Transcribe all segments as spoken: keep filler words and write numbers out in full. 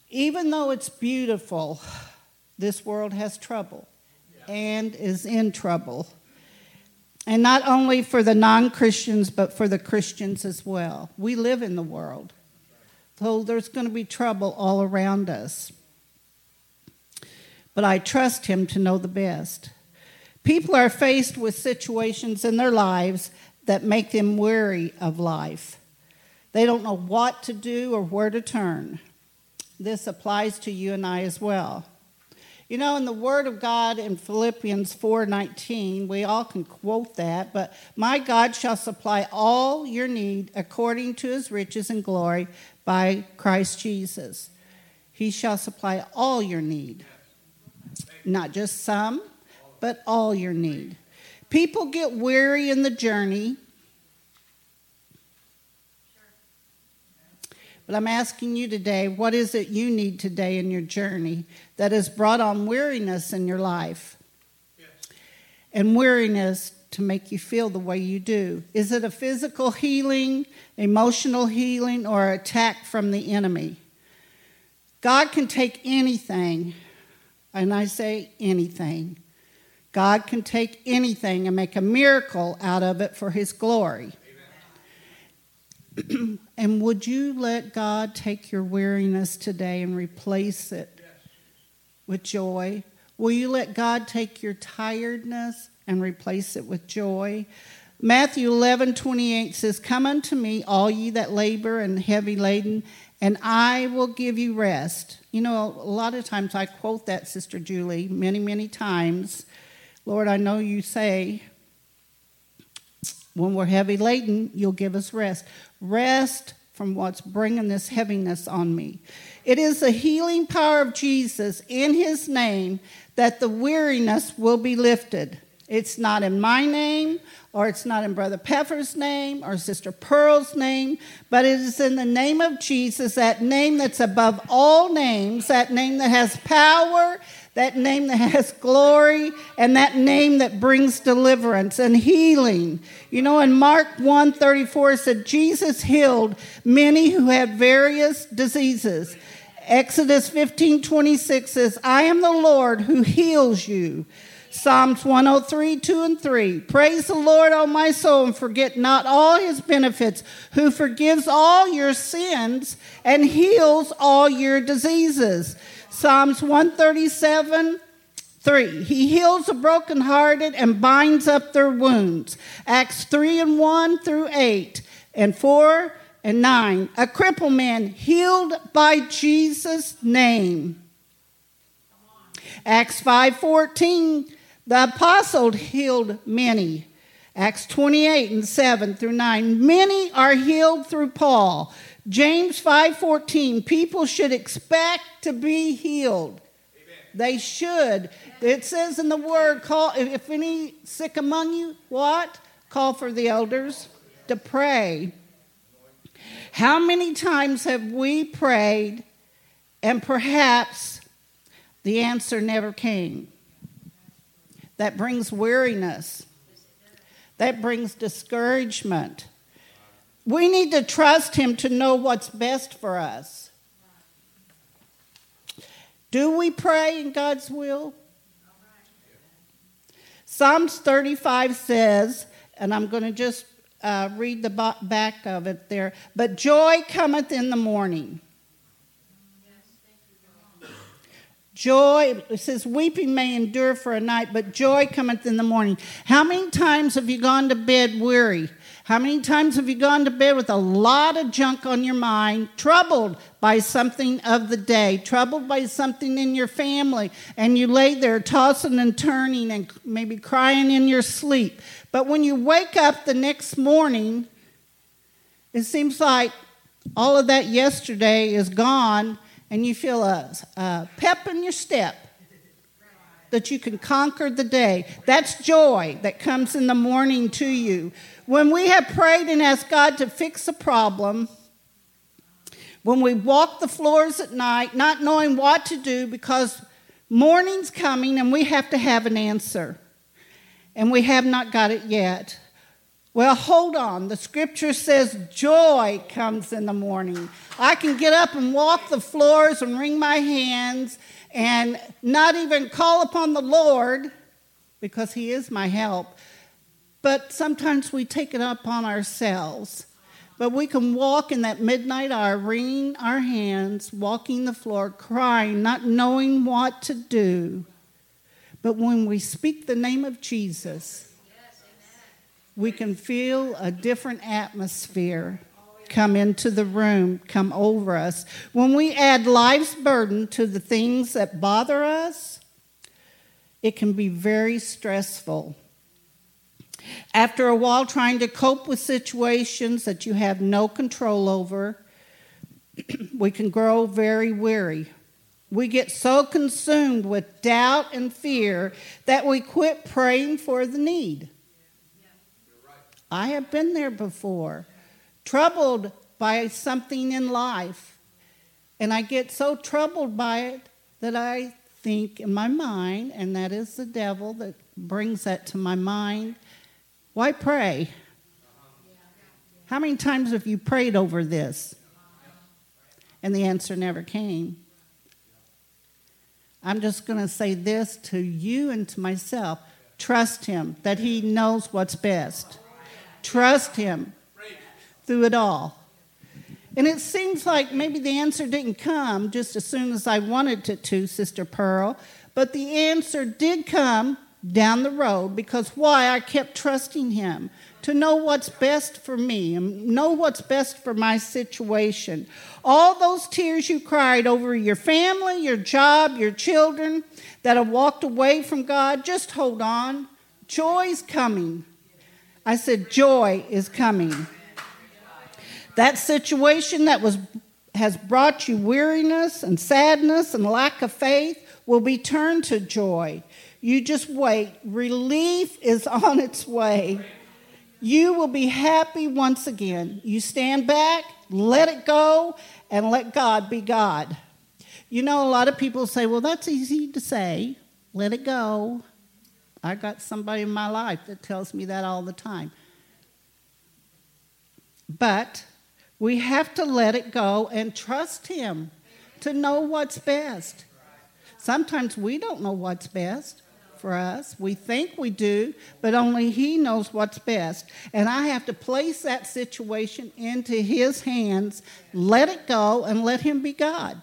Even though it's beautiful, this world has trouble and is in trouble. And not only for the non-Christians, but for the Christians as well. We live in the world. So there's going to be trouble all around us. But I trust him to know the best. People are faced with situations in their lives that make them weary of life. They don't know what to do or where to turn. This applies to you and I as well. You know, in the Word of God in Philippians four nineteen, we all can quote that, but my God shall supply all your need according to his riches and glory by Christ Jesus. He shall supply all your need. Not just some, but all your need. People get weary in the journey. But I'm asking you today, what is it you need today in your journey that has brought on weariness in your life? Yes. And weariness to make you feel the way you do. Is it a physical healing, emotional healing, or attack from the enemy? God can take anything, and I say anything. God can take anything and make a miracle out of it for his glory. And would you let God take your weariness today and replace it yes. with joy? Will you let God take your tiredness and replace it with joy? Matthew eleven twenty-eight says, come unto me, all ye that labor and heavy laden, and I will give you rest. You know, a lot of times I quote that, Sister Julie, many, many times. Lord, I know you say, when we're heavy laden, you'll give us rest. Rest from what's bringing this heaviness on me. It is the healing power of Jesus in his name that the weariness will be lifted. It's not in my name, or it's not in Brother Pepper's name, or Sister Pearl's name, but it is in the name of Jesus, that name that's above all names, that name that has power, that name that has glory, and that name that brings deliverance and healing. You know, in Mark one thirty-four, it said, Jesus healed many who had various diseases. Exodus fifteen twenty-six says, I am the Lord who heals you. Psalms one oh three, two and three. Praise the Lord, O my soul, and forget not all his benefits, who forgives all your sins and heals all your diseases. Psalms one thirty-seven, three. He heals the brokenhearted and binds up their wounds. Acts three and one through eight and four and nine. A crippled man healed by Jesus' name. Acts five fourteen. The apostle healed many. Acts twenty-eight and seven through nine. Many are healed through Paul. James five fourteen. People should expect to be healed. Amen. They should. It says in the word, call if any sick among you, what? Call for the elders to pray. How many times have we prayed and perhaps the answer never came? That brings weariness. That brings discouragement. We need to trust him to know what's best for us. Do we pray in God's will? Psalms thirty-five says, and I'm going to just uh, read the back of it there, but joy cometh in the morning. Joy, it says, weeping may endure for a night, but joy cometh in the morning. How many times have you gone to bed weary? How many times have you gone to bed with a lot of junk on your mind, troubled by something of the day, troubled by something in your family, and you lay there tossing and turning and maybe crying in your sleep? But when you wake up the next morning, it seems like all of that yesterday is gone, and you feel a, a pep in your step that you can conquer the day. That's joy that comes in the morning to you. When we have prayed and asked God to fix a problem, when we walk the floors at night, not knowing what to do because morning's coming and we have to have an answer, and we have not got it yet. Well, hold on. The scripture says joy comes in the morning. I can get up and walk the floors and wring my hands and not even call upon the Lord because he is my help. But sometimes we take it upon ourselves. But we can walk in that midnight hour, wringing our hands, walking the floor, crying, not knowing what to do. But when we speak the name of Jesus, we can feel a different atmosphere come into the room, come over us. When we add life's burden to the things that bother us, it can be very stressful. After a while, trying to cope with situations that you have no control over, we can grow very weary. We get so consumed with doubt and fear that we quit praying for the need. I have been there before, troubled by something in life, and I get so troubled by it that I think in my mind, and that is the devil that brings that to my mind, why pray? How many times have you prayed over this? And the answer never came. I'm just going to say this to you and to myself. Trust him that he knows what's best. Trust him through it all. And it seems like maybe the answer didn't come just as soon as I wanted it to, Sister Pearl. But the answer did come down the road because why? I kept trusting him to know what's best for me and know what's best for my situation. All those tears you cried over your family, your job, your children that have walked away from God, just hold on. Joy's coming. I said, joy is coming. That situation that was has brought you weariness and sadness and lack of faith will be turned to joy. You just wait. Relief is on its way. You will be happy once again. You stand back, let it go, and let God be God. You know, a lot of people say, well, that's easy to say. Let it go. I got somebody in my life that tells me that all the time. But we have to let it go and trust him to know what's best. Sometimes we don't know what's best for us. We think we do, but only he knows what's best. And I have to place that situation into his hands, let it go, and let him be God.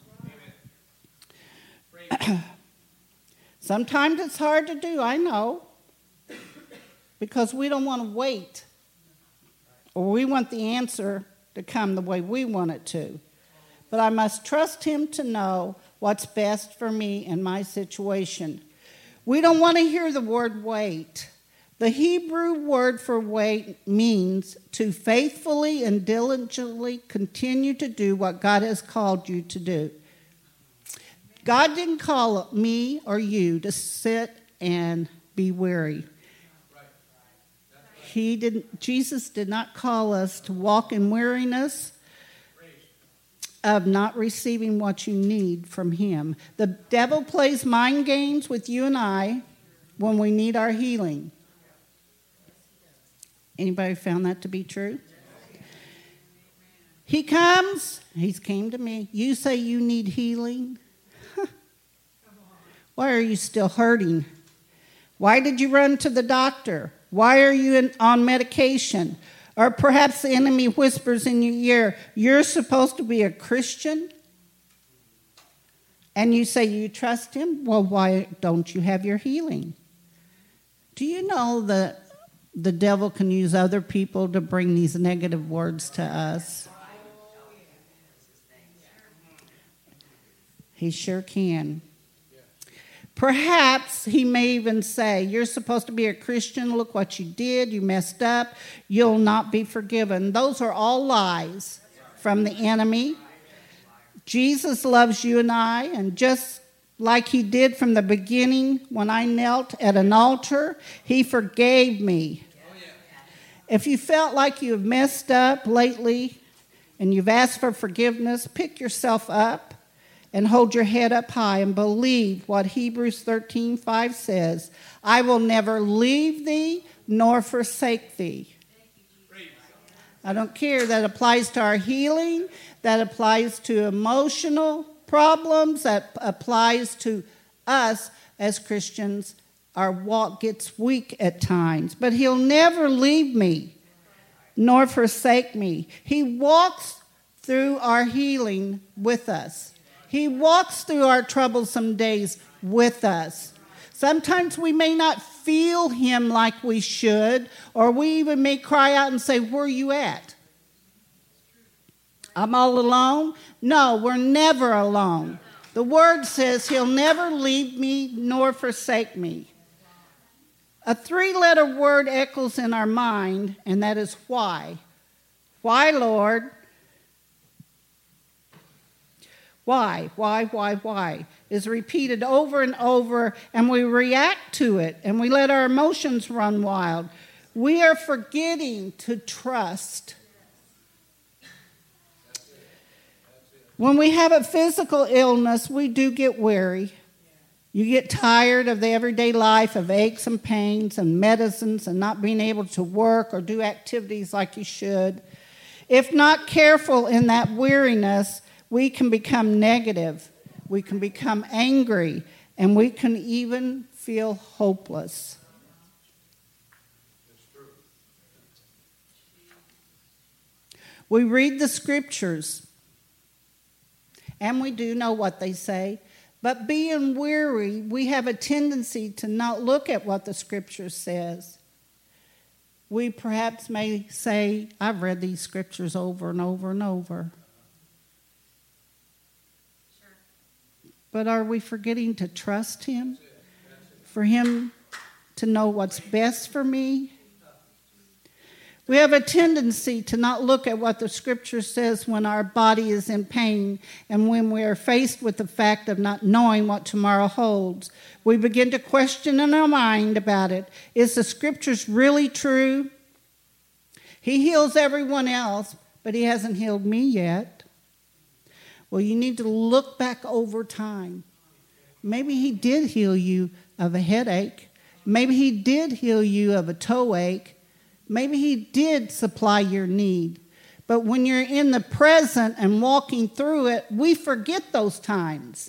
Sometimes it's hard to do, I know, because we don't want to wait, or we want the answer to come the way we want it to. But I must trust him to know what's best for me in my situation. We don't want to hear the word wait. The Hebrew word for wait means to faithfully and diligently continue to do what God has called you to do. God didn't call me or you to sit and be weary. He didn't. Jesus did not call us to walk in weariness of not receiving what you need from him. The devil plays mind games with you and I when we need our healing. Anybody found that to be true? He comes, he's came to me. You say you need healing? Why are you still hurting? Why did you run to the doctor? Why are you in, on medication? Or perhaps the enemy whispers in your ear, you're supposed to be a Christian? And you say you trust him? Well, why don't you have your healing? Do you know that the devil can use other people to bring these negative words to us? He sure can. Perhaps he may even say, you're supposed to be a Christian. Look what you did. You messed up. You'll not be forgiven. Those are all lies from the enemy. Jesus loves you and I, and just like he did from the beginning when I knelt at an altar, he forgave me. If you felt like you've messed up lately and you've asked for forgiveness, pick yourself up and hold your head up high and believe what Hebrews thirteen five says. I will never leave thee nor forsake thee. I don't care. That applies to our healing. That applies to emotional problems. That applies to us as Christians. Our walk gets weak at times. But he'll never leave me nor forsake me. He walks through our healing with us. He walks through our troublesome days with us. Sometimes we may not feel him like we should, or we even may cry out and say, where are you at? I'm all alone? No, we're never alone. The word says he'll never leave me nor forsake me. A three-letter word echoes in our mind, and that is why. Why, Lord? Why, why, why, why is repeated over and over, and we react to it, and we let our emotions run wild. We are forgetting to trust. When we have a physical illness, we do get weary. You get tired of the everyday life of aches and pains and medicines and not being able to work or do activities like you should. If not careful in that weariness, we can become negative, we can become angry, and we can even feel hopeless. We read the scriptures, and we do know what they say, but being weary, we have a tendency to not look at what the scripture says. We perhaps may say, I've read these scriptures over and over and over. But are we forgetting to trust him? For him to know what's best for me? We have a tendency to not look at what the scripture says when our body is in pain and when we are faced with the fact of not knowing what tomorrow holds. We begin to question in our mind about it. Is the scriptures really true? He heals everyone else, but he hasn't healed me yet. Well, you need to look back over time. Maybe he did heal you of a headache. Maybe he did heal you of a toe ache. Maybe he did supply your need. But when you're in the present and walking through it, we forget those times.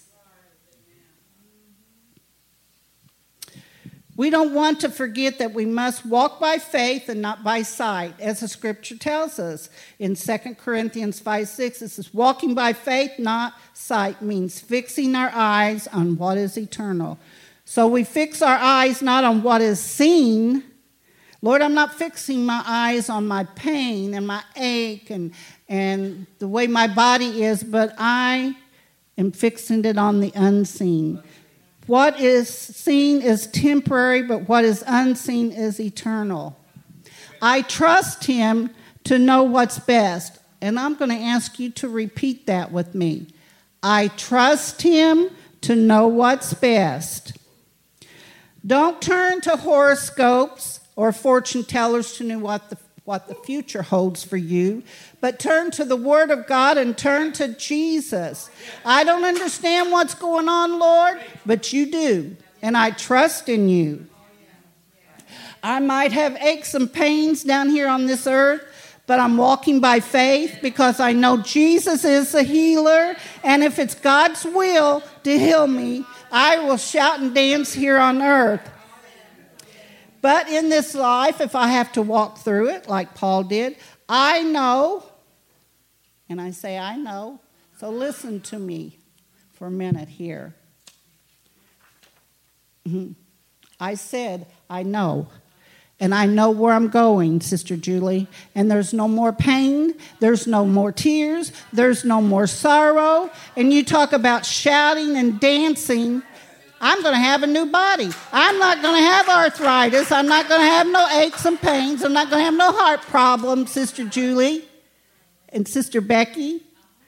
We don't want to forget that we must walk by faith and not by sight, as the scripture tells us. In Second Corinthians five six, it says, walking by faith, not sight, means fixing our eyes on what is eternal. So we fix our eyes not on what is seen. Lord, I'm not fixing my eyes on my pain and my ache and, and the way my body is, but I am fixing it on the unseen. What is seen is temporary, but what is unseen is eternal. I trust him to know what's best. And I'm going to ask you to repeat that with me. I trust him to know what's best. Don't turn to horoscopes or fortune tellers to know what the what the future holds for you, but turn to the Word of God and turn to Jesus. I don't understand what's going on, Lord, but you do, and I trust in you. I might have aches and pains down here on this earth, but I'm walking by faith because I know Jesus is a healer, and if it's God's will to heal me, I will shout and dance here on earth. But in this life, if I have to walk through it like Paul did, I know, and I say I know, so listen to me for a minute here. I said I know, and I know where I'm going, Sister Julie, and there's no more pain, there's no more tears, there's no more sorrow, and you talk about shouting and dancing. I'm going to have a new body. I'm not going to have arthritis. I'm not going to have no aches and pains. I'm not going to have no heart problems, Sister Julie and Sister Becky.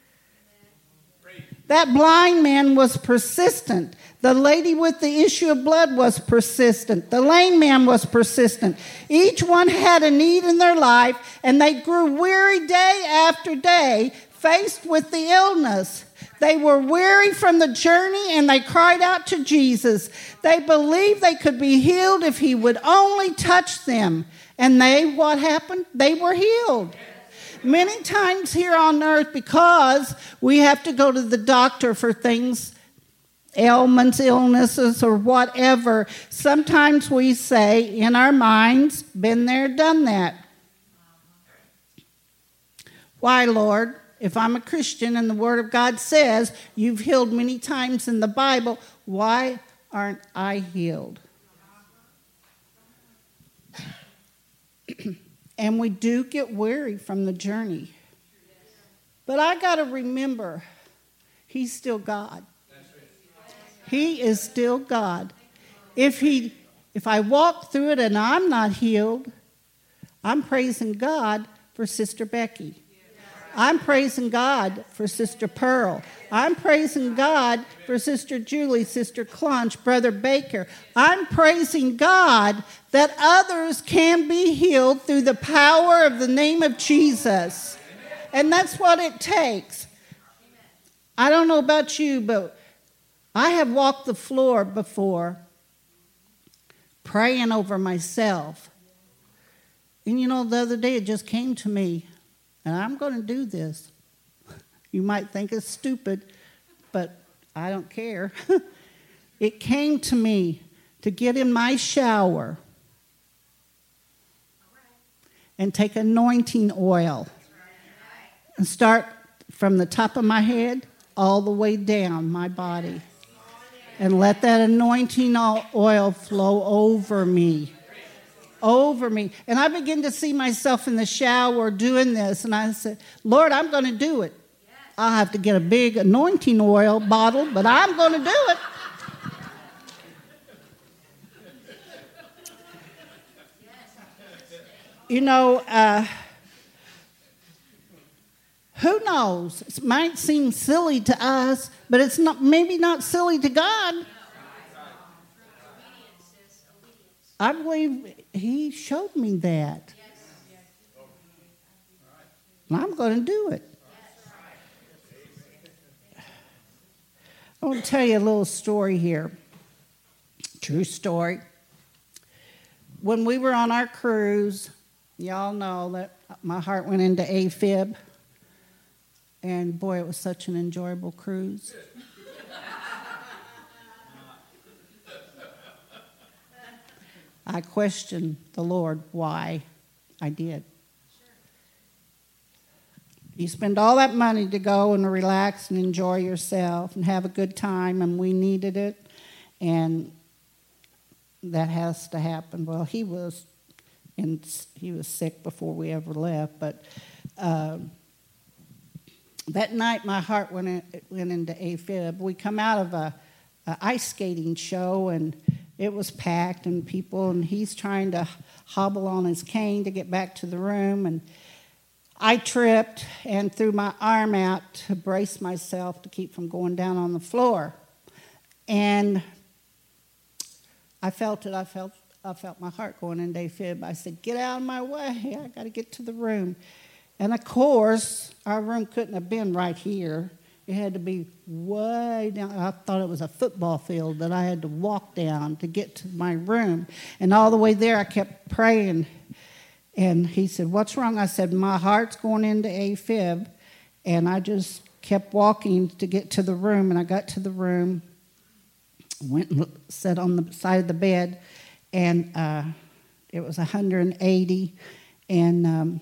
That blind man was persistent. The lady with the issue of blood was persistent. The lame man was persistent. Each one had a need in their life, and they grew weary day after day, faced with the illness. They were weary from the journey, and they cried out to Jesus. They believed they could be healed if he would only touch them. And they, what happened? They were healed. Many times here on earth, because we have to go to the doctor for things, ailments, illnesses, or whatever, sometimes we say in our minds, been there, done that. Why, Lord? If I'm a Christian and the Word of God says you've healed many times in the Bible, why aren't I healed? And we do get weary from the journey. But I got to remember, He's still God. He is still God. If he, if I walk through it and I'm not healed, I'm praising God for Sister Becky. I'm praising God for Sister Pearl. I'm praising God for Sister Julie, Sister Clunch, Brother Baker. I'm praising God that others can be healed through the power of the name of Jesus. And that's what it takes. I don't know about you, but I have walked the floor before praying over myself. And you know, the other day it just came to me. And I'm going to do this. You might think it's stupid, but I don't care. It came to me to get in my shower and take anointing oil and start from the top of my head all the way down my body and let that anointing oil flow over me. Over me. And I begin to see myself in the shower doing this. And I said, Lord, I'm going to do it. I'll have to get a big anointing oil bottle, but I'm going to do it. You know, uh, who knows? It might seem silly to us, but it's not maybe not silly to God. I believe He showed me that. And I'm going to do it. I want to tell you a little story here. True story. When we were on our cruise, y'all know that my heart went into AFib. And boy, it was such an enjoyable cruise. I questioned the Lord why I did. You spend all that money to go and relax and enjoy yourself and have a good time, and we needed it, and that has to happen. Well, he was in, he was sick before we ever left, but uh, that night my heart went in, went into AFib. We come out of a, a ice skating show, and it was packed and people, and he's trying to hobble on his cane to get back to the room. And I tripped and threw my arm out to brace myself to keep from going down on the floor. And I felt it. I felt I felt my heart going into AFib. I said, get out of my way. I got to get to the room. And, of course, our room couldn't have been right here. It had to be way down. I thought it was a football field that I had to walk down to get to my room. And all the way there, I kept praying. And he said, what's wrong? I said, my heart's going into AFib. And I just kept walking to get to the room. And I got to the room, went and sat on the side of the bed. And uh, it was one hundred eighty. And um,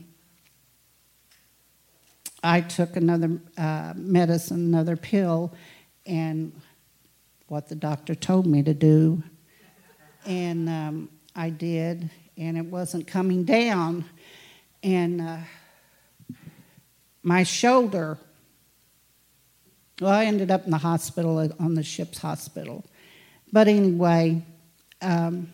I took another uh, medicine, another pill, and what the doctor told me to do. And um, I did, and it wasn't coming down. And uh, my shoulder, well, I ended up in the hospital, on the ship's hospital. But anyway, um,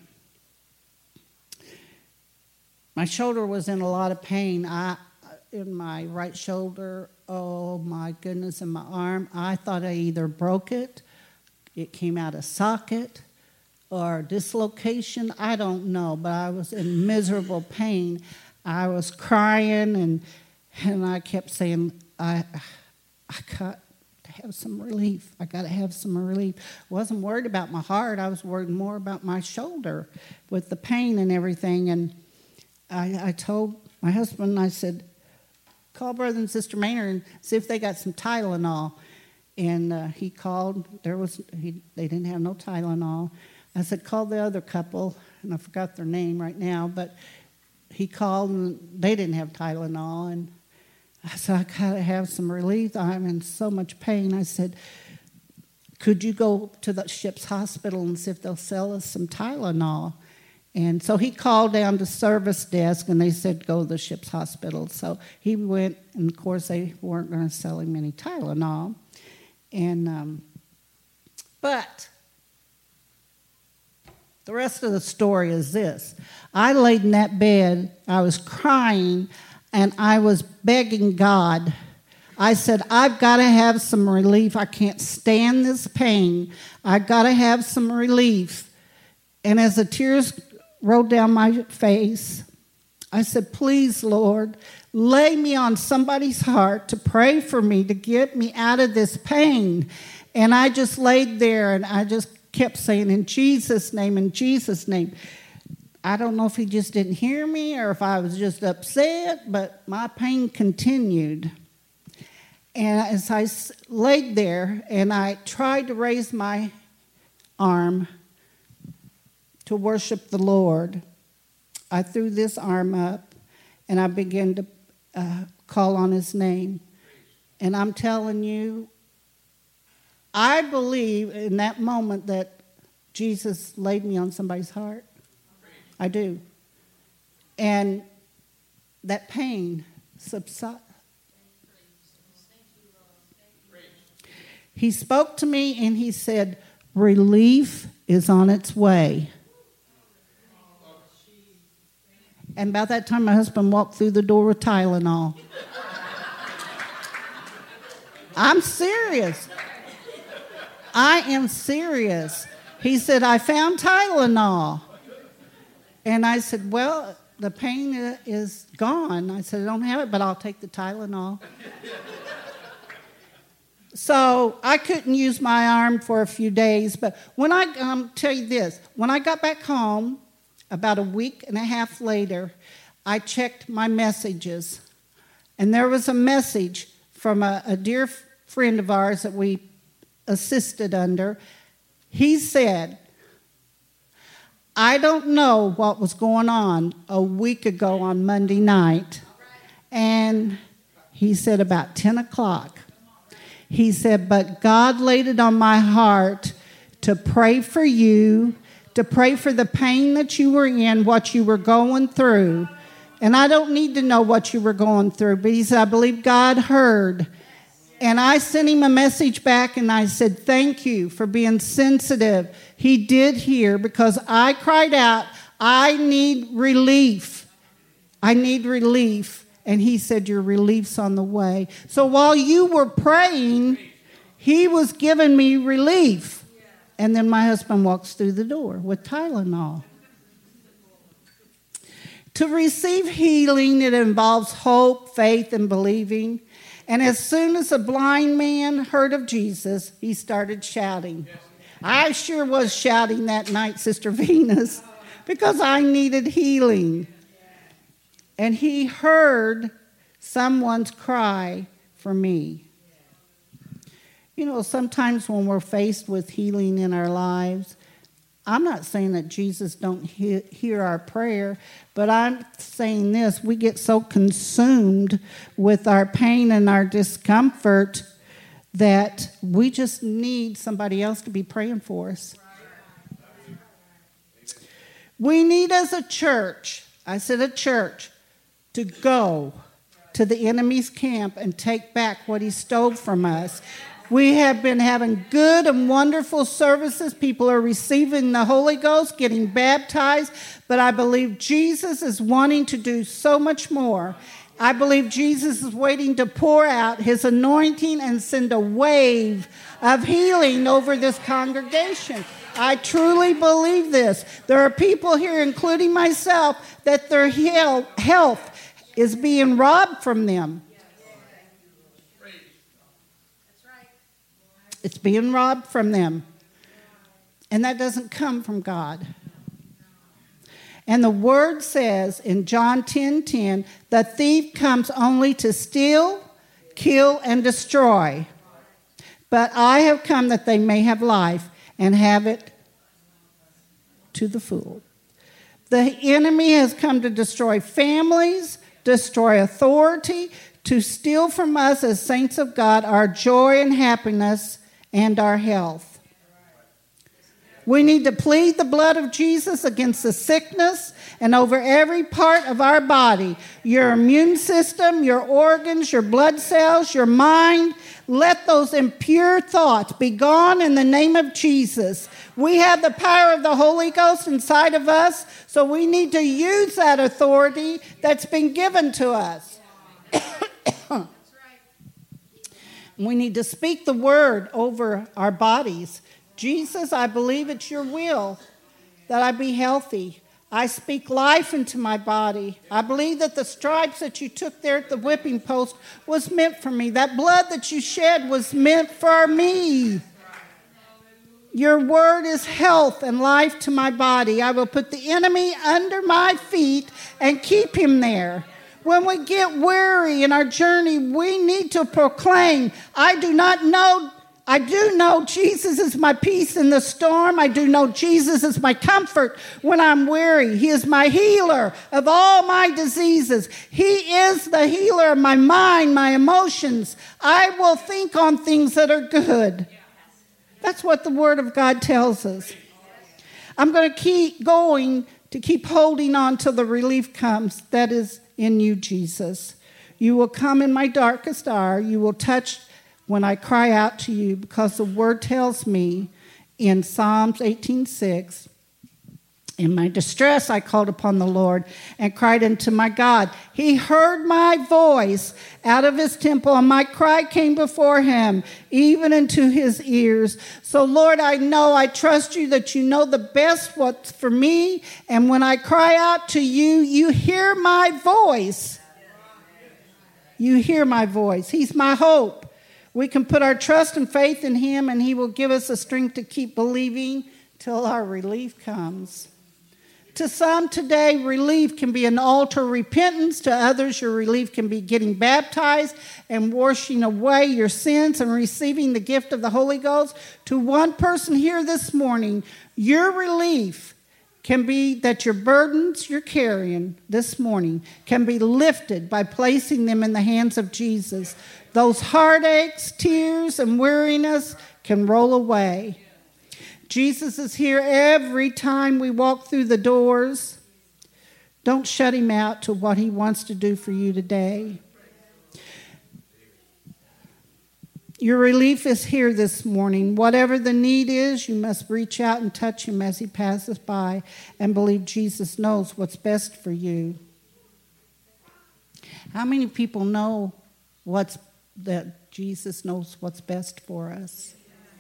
my shoulder was in a lot of pain. I in my right shoulder, oh my goodness, in my arm. I thought I either broke it, it came out of socket, or dislocation. I don't know, but I was in miserable pain. I was crying, and and I kept saying, I, I got to have some relief. I got to have some relief. I wasn't worried about my heart. I was worried more about my shoulder with the pain and everything. And I, I told my husband, I said, call Brother and Sister Maynard and see if they got some Tylenol. And uh, he called. There was he, they didn't have no Tylenol. I said, call the other couple, and I forgot their name right now, but he called, and they didn't have Tylenol. And I said, I got to have some relief. I'm in so much pain. I said, could you go to the ship's hospital and see if they'll sell us some Tylenol? And so he called down to service desk, and they said, go to the ship's hospital. So he went, and of course, they weren't going to sell him any Tylenol. And um, but the rest of the story is this. I laid in that bed, I was crying, and I was begging God. I said, I've got to have some relief. I can't stand this pain. I've got to have some relief. And as the tears rolled down my face, I said, please, Lord, lay me on somebody's heart to pray for me, to get me out of this pain. And I just laid there, and I just kept saying, in Jesus' name, in Jesus' name. I don't know if he just didn't hear me or if I was just upset, but my pain continued. And as I laid there and I tried to raise my arm to worship the Lord, I threw this arm up and I began to uh, call on his name. And I'm telling you, I believe in that moment that Jesus laid me on somebody's heart. I do. And that pain subsided. He spoke to me and he said, relief is on its way. And about that time, my husband walked through the door with Tylenol. I'm serious. I am serious. He said, I found Tylenol. And I said, well, the pain is gone. I said, I don't have it, but I'll take the Tylenol. So I couldn't use my arm for a few days. But when I um, tell you this, when I got back home, about a week and a half later, I checked my messages. And there was a message from a, a dear friend of ours that we assisted under. He said, I don't know what was going on a week ago on Monday night. And he said about ten o'clock. He said, but God laid it on my heart to pray for you, to pray for the pain that you were in, what you were going through. And I don't need to know what you were going through, but he said, I believe God heard. And I sent him a message back and I said, thank you for being sensitive. He did hear because I cried out, I need relief. I need relief. And he said, your relief's on the way. So while you were praying, he was giving me relief. And then my husband walks through the door with Tylenol. To receive healing, it involves hope, faith, and believing. And as soon as a blind man heard of Jesus, he started shouting. I sure was shouting that night, Sister Venus, because I needed healing. And he heard someone's cry for me. You know, sometimes when we're faced with healing in our lives, I'm not saying that Jesus don't he- hear our prayer, but I'm saying this, we get so consumed with our pain and our discomfort that we just need somebody else to be praying for us. We need as a church, I said a church, to go to the enemy's camp and take back what he stole from us. We have been having good and wonderful services. People are receiving the Holy Ghost, getting baptized. But I believe Jesus is wanting to do so much more. I believe Jesus is waiting to pour out his anointing and send a wave of healing over this congregation. I truly believe this. There are people here, including myself, that their health is being robbed from them. It's being robbed from them. And that doesn't come from God. And the word says in John ten ten, the thief comes only to steal, kill, and destroy. But I have come that they may have life and have it to the full. The enemy has come to destroy families, destroy authority, to steal from us as saints of God our joy and happiness and our health. We need to plead the blood of Jesus against the sickness and over every part of our body, your immune system, your organs, your blood cells, your mind. Let those impure thoughts be gone in the name of Jesus. We have the power of the Holy Ghost inside of us, so we need to use that authority that's been given to us. We need to speak the word over our bodies. Jesus, I believe it's your will that I be healthy. I speak life into my body. I believe that the stripes that you took there at the whipping post was meant for me. That blood that you shed was meant for me. Your word is health and life to my body. I will put the enemy under my feet and keep him there. When we get weary in our journey, we need to proclaim, I do not know I do know Jesus is my peace in the storm. I do know Jesus is my comfort when I'm weary. He is my healer of all my diseases. He is the healer of my mind, my emotions. I will think on things that are good. That's what the Word of God tells us. I'm going to keep going to keep holding on till the relief comes that is in you, Jesus. You will come in my darkest hour. You will touch when I cry out to you, because the word tells me in Psalms eighteen six, in my distress I called upon the Lord and cried unto my God. He heard my voice out of his temple, and my cry came before him, even into his ears. So, Lord, I know, I trust you that you know the best what's for me, and when I cry out to you, you hear my voice. You hear my voice. He's my hope. We can put our trust and faith in him, and he will give us the strength to keep believing till our relief comes. To some today, relief can be an altar repentance. To others, your relief can be getting baptized and washing away your sins and receiving the gift of the Holy Ghost. To one person here this morning, your relief can be that your burdens you're carrying this morning can be lifted by placing them in the hands of Jesus. Those heartaches, tears, and weariness can roll away. Jesus is here every time we walk through the doors. Don't shut him out to what he wants to do for you today. Your relief is here this morning. Whatever the need is, you must reach out and touch him as he passes by and believe Jesus knows what's best for you. How many people know what's that Jesus knows what's best for us?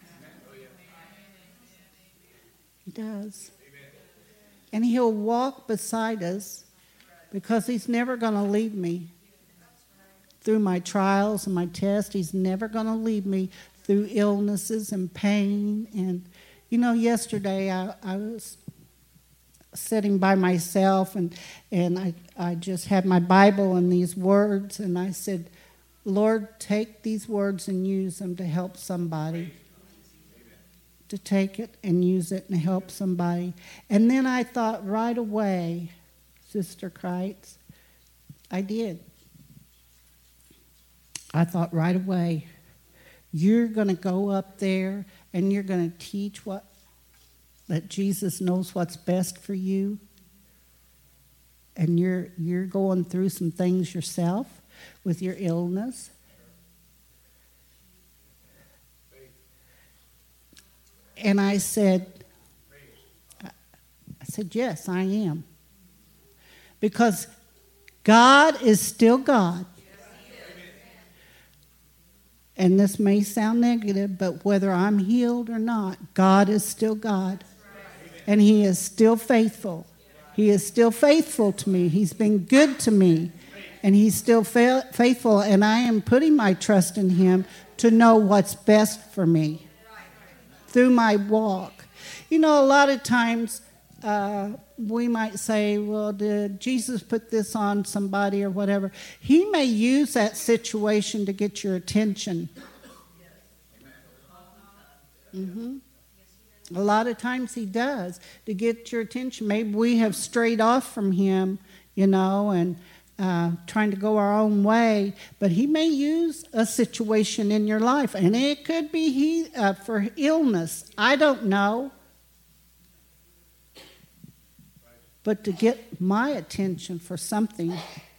He does. And he'll walk beside us because he's never going to leave me through my trials and my tests. He's never going to leave me through illnesses and pain. And, you know, yesterday I, I was sitting by myself and, and I, I just had my Bible and these words, and I said, Lord, take these words and use them to help somebody. To take it and use it and help somebody. And then I thought right away, Sister Kreitz, I did. I thought right away, you're going to go up there and you're going to teach what that Jesus knows what's best for you. And you're you're going through some things yourself with your illness. And I said, I said, yes, I am. Because God is still God. And this may sound negative, but whether I'm healed or not, God is still God. And he is still faithful. He is still faithful to me. He's been good to me. And he's still fa- faithful. And I am putting my trust in him to know what's best for me through my walk. You know, a lot of times uh, we might say, well, did Jesus put this on somebody or whatever? He may use that situation to get your attention. Mm-hmm. A lot of times he does, to get your attention. Maybe we have strayed off from him, you know, and uh, trying to go our own way. But he may use a situation in your life, and it could be he uh, for illness. I don't know. But to get my attention for something,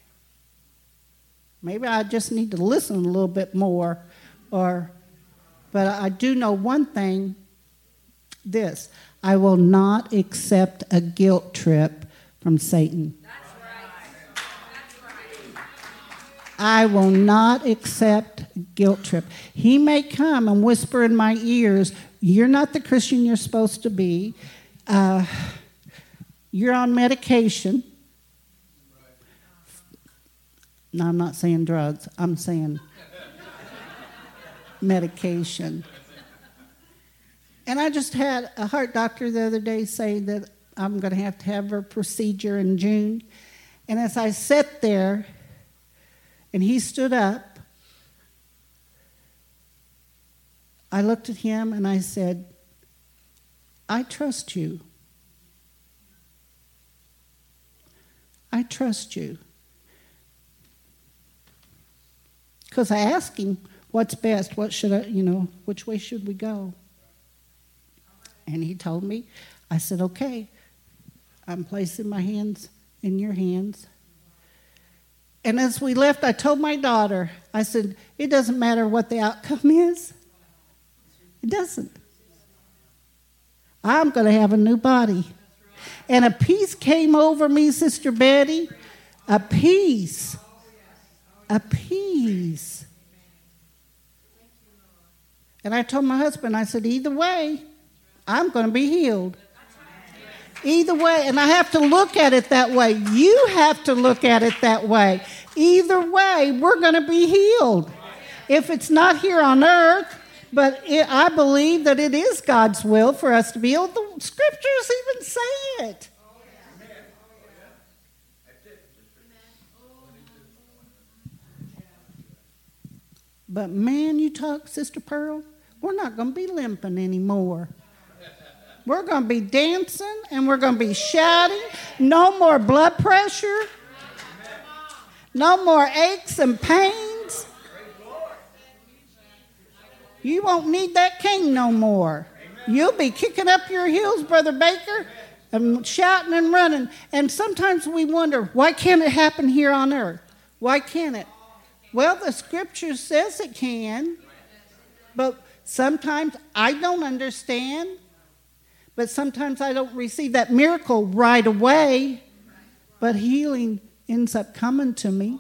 maybe I just need to listen a little bit more. Or, but I do know one thing, this: I will not accept a guilt trip from Satan. That's right. That's right. I will not accept a guilt trip. He may come and whisper in my ears, you're not the Christian you're supposed to be. Uh, You're on medication. No, I'm not saying drugs. I'm saying medication. And I just had a heart doctor the other day say that I'm going to have to have a procedure in June. And as I sat there and he stood up, I looked at him and I said, I trust you. I trust you. Because I asked him, what's best? What should I, you know, which way should we go? And he told me. I said, okay, I'm placing my hands in your hands. And as we left, I told my daughter, I said, it doesn't matter what the outcome is. It doesn't. I'm going to have a new body. And a peace came over me, Sister Betty. A peace. A peace. And I told my husband, I said, either way, I'm going to be healed. Either way, and I have to look at it that way. You have to look at it that way. Either way, we're going to be healed. If it's not here on earth, but it, I believe that it is God's will for us to be healed. The scriptures even say it. But man, you talk, Sister Pearl, we're not going to be limping anymore. We're going to be dancing and we're going to be shouting. No more blood pressure. No more aches and pains. You won't need that cane no more. You'll be kicking up your heels, Brother Baker, and shouting and running. And sometimes we wonder, why can't it happen here on earth? Why can't it? Well, the scripture says it can. But sometimes I don't understand. But sometimes I don't receive that miracle right away. But healing ends up coming to me.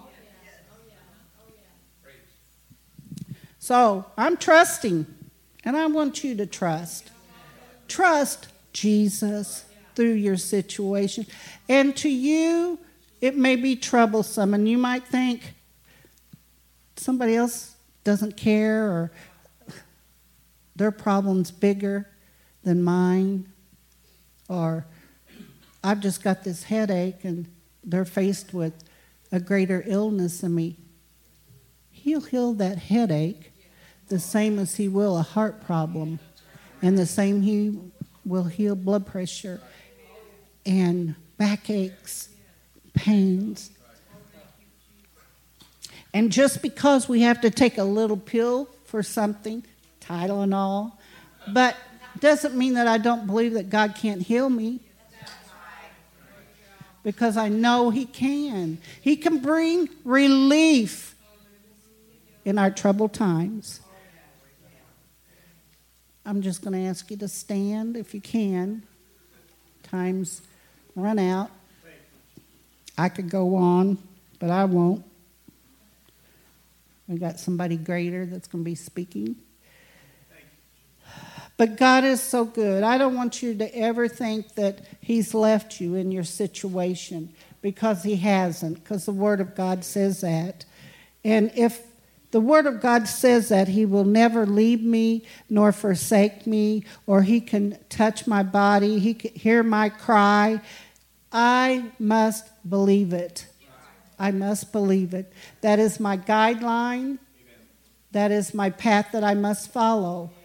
So I'm trusting, and I want you to trust. Trust Jesus through your situation. And to you, it may be troublesome, and you might think somebody else doesn't care, or their problem's bigger than mine, or I've just got this headache, and they're faced with a greater illness than me. He'll heal that headache the same as he will a heart problem, and the same he will heal blood pressure and backaches, pains. And just because we have to take a little pill for something, Tylenol, but doesn't mean that I don't believe that God can't heal me. Because I know he can. He can bring relief in our troubled times. I'm just going to ask you to stand if you can. Time's run out. I could go on, but I won't. We got somebody greater that's going to be speaking. But God is so good. I don't want you to ever think that he's left you in your situation, because he hasn't, because the Word of God says that. And if The Word of God says that He will never leave me nor forsake me, or He can touch my body, He can hear my cry. I must believe it. I must believe it. That is my guideline. That is my path that I must follow.